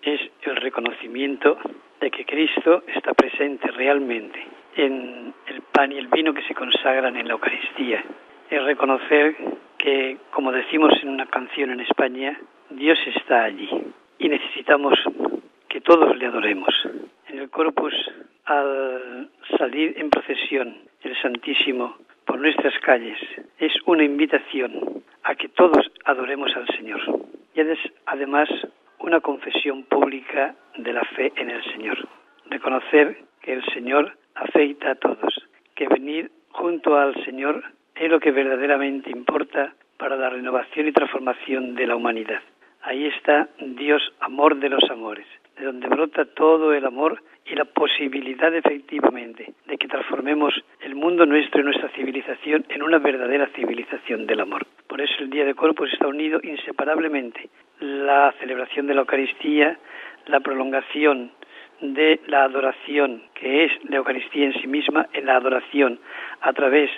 es el reconocimiento de que Cristo está presente realmente en el pan y el vino que se consagran en la Eucaristía. Es reconocer que, como decimos en una canción en España, Dios está allí y necesitamos que todos le adoremos. En el Corpus, al salir en procesión el Santísimo por nuestras calles, es una invitación a que todos adoremos al Señor. Y es además una confesión pública de la fe en el Señor. Reconocer que el Señor afecta a todos, que venir junto al Señor es lo que verdaderamente importa para la renovación y transformación de la humanidad. Ahí está Dios, amor de los amores, de donde brota todo el amor y la posibilidad efectivamente de que transformemos el mundo nuestro y nuestra civilización en una verdadera civilización del amor. Por eso el Día de Corpus está unido inseparablemente la celebración de la Eucaristía, la prolongación de la adoración, que es la Eucaristía en sí misma, en la adoración a través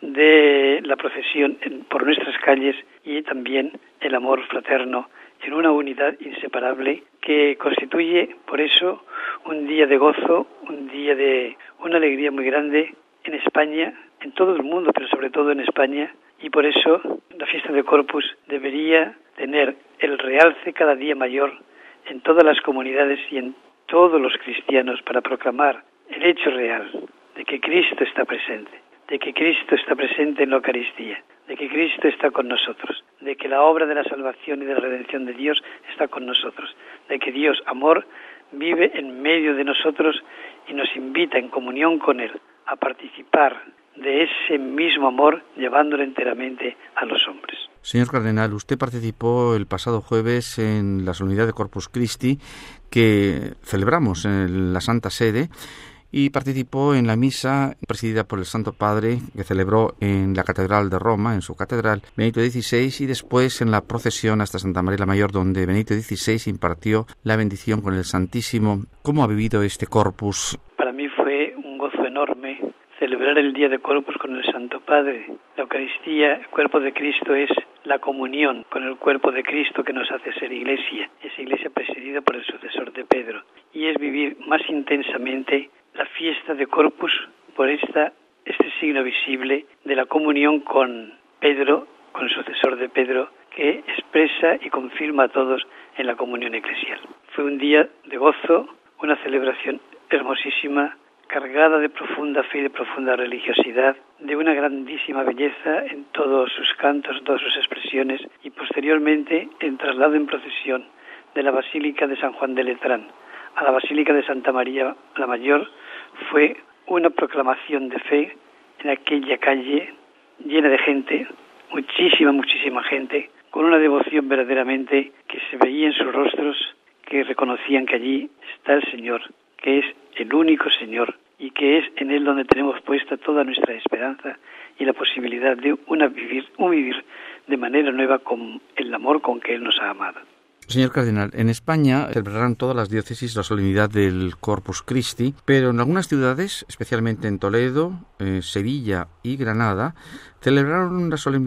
de la procesión por nuestras calles, y también el amor fraterno en una unidad inseparable que constituye, por eso, un día de gozo, un día de una alegría muy grande en España, en todo el mundo, pero sobre todo en España, y por eso la fiesta de Corpus debería tener el realce cada día mayor en todas las comunidades y en todos los cristianos para proclamar el hecho real de que Cristo está presente, de que Cristo está presente en la Eucaristía, de que Cristo está con nosotros, de que la obra de la salvación y de la redención de Dios está con nosotros, de que Dios, amor, vive en medio de nosotros y nos invita en comunión con Él a participar de ese mismo amor, llevándolo enteramente a los hombres. Señor Cardenal, usted participó el pasado jueves en la solemnidad de Corpus Christi que celebramos en la Santa Sede y participó en la misa presidida por el Santo Padre que celebró en la Catedral de Roma, en su catedral, Benedicto XVI, y después en la procesión hasta Santa María la Mayor, donde Benedicto XVI impartió la bendición con el Santísimo. ¿Cómo ha vivido este Corpus? Para mí fue un gozo enorme celebrar el Día de Corpus con el Santo Padre. La Eucaristía, el cuerpo de Cristo, es la comunión con el cuerpo de Cristo que nos hace ser iglesia, esa iglesia presidida por el sucesor de Pedro, y es vivir más intensamente la fiesta de Corpus por este signo visible de la comunión con Pedro, con el sucesor de Pedro, que expresa y confirma a todos en la comunión eclesial. Fue un día de gozo, una celebración hermosísima, cargada de profunda fe y de profunda religiosidad, de una grandísima belleza en todos sus cantos, en todas sus expresiones, y posteriormente el traslado en procesión de la Basílica de San Juan de Letrán a la Basílica de Santa María la Mayor fue una proclamación de fe en aquella calle llena de gente, muchísima gente, con una devoción verdaderamente que se veía en sus rostros, que reconocían que allí está el Señor, que es el único Señor, y que es en Él donde tenemos puesta toda nuestra esperanza y la posibilidad de un vivir de manera nueva con el amor con que Él nos ha amado. Señor Cardenal, en España celebrarán todas las diócesis la solemnidad del Corpus Christi, pero en algunas ciudades, especialmente en Toledo, Sevilla y Granada, celebraron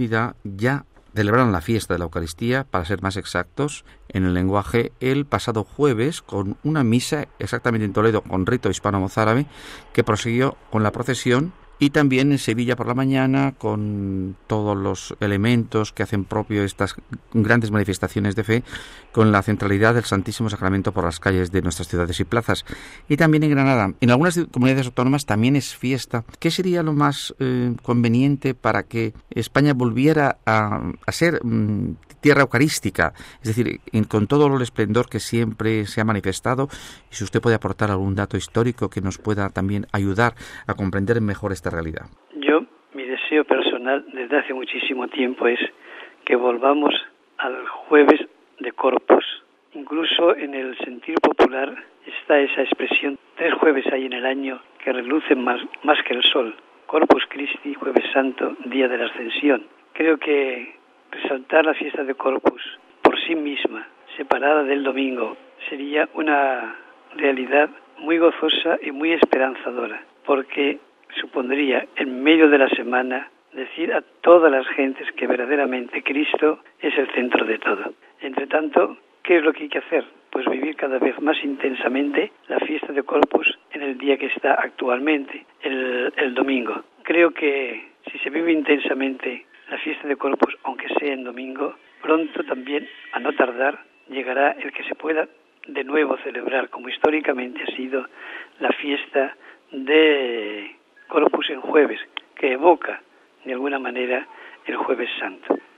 la fiesta de la Eucaristía, para ser más exactos, en el lenguaje, el pasado jueves, con una misa, exactamente en Toledo, con rito hispano-mozárabe, que prosiguió con la procesión, y también en Sevilla por la mañana, con todos los elementos que hacen propio estas grandes manifestaciones de fe, con la centralidad del Santísimo Sacramento por las calles de nuestras ciudades y plazas. Y también en Granada. En algunas comunidades autónomas también es fiesta. ¿Qué sería lo más conveniente para que España volviera a ser tierra eucarística? Es decir, con todo el esplendor que siempre se ha manifestado, y si usted puede aportar algún dato histórico que nos pueda también ayudar a comprender mejor esta realidad. Mi deseo personal desde hace muchísimo tiempo es que volvamos al jueves de Corpus. Incluso en el sentir popular está esa expresión: 3 jueves hay en el año que relucen más que el sol. Corpus Christi, Jueves Santo, Día de la Ascensión. Creo que resaltar la fiesta de Corpus por sí misma, separada del domingo, sería una realidad muy gozosa y muy esperanzadora, porque supondría, en medio de la semana, decir a todas las gentes que verdaderamente Cristo es el centro de todo. Entre tanto, ¿qué es lo que hay que hacer? pues vivir cada vez más intensamente la fiesta de Corpus en el día que está actualmente, el domingo. Creo que si se vive intensamente la fiesta de Corpus, aunque sea en domingo, pronto también, a no tardar, llegará el que se pueda de nuevo celebrar, como históricamente ha sido la fiesta de Corpus en jueves, que evoca de alguna manera el Jueves Santo.